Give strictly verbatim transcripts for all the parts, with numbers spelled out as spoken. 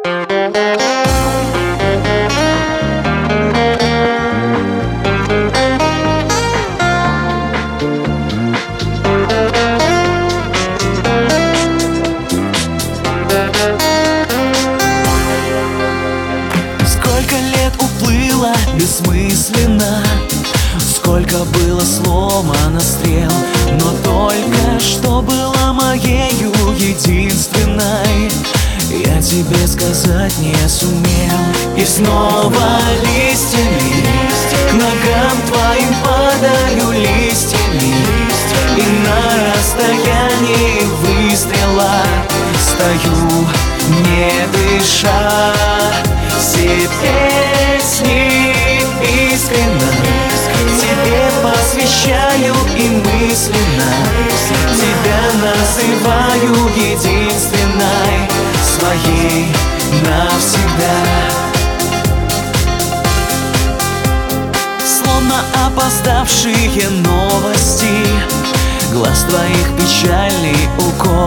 Сколько лет уплыло бессмысленно, сколько было сломано стрел, но только что была моею единственной, я тебе сказать не сумел. И снова листьями к ногам твоим падаю листьями, и на расстоянии выстрела стою, не дыша. Все песни искренно тебе посвящаю и мысленно тебя называю единственной, своей навсегда. Словно опоздавшие новости, глаз твоих печальный укор,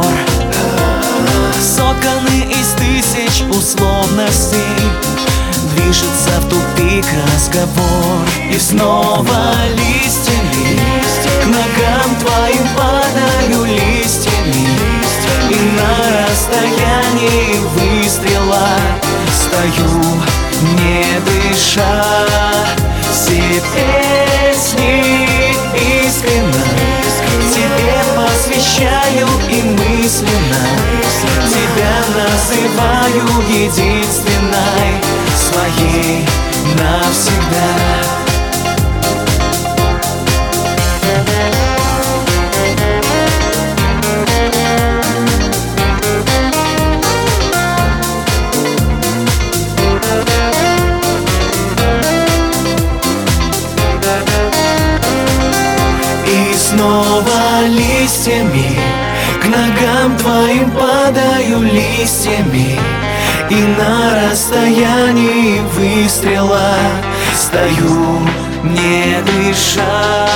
сотканы из тысяч условностей, движется в тупик разговор. И снова листьями к ногам твоим падаю листьями, и на расстоянии выстрела стою, не дыша. Все песни искренно тебе посвящаю и мысленно тебя называю единственной, своей навсегда. И снова листьями к ногам твоим падаю листьями, и на расстоянии выстрела стою, не дыша.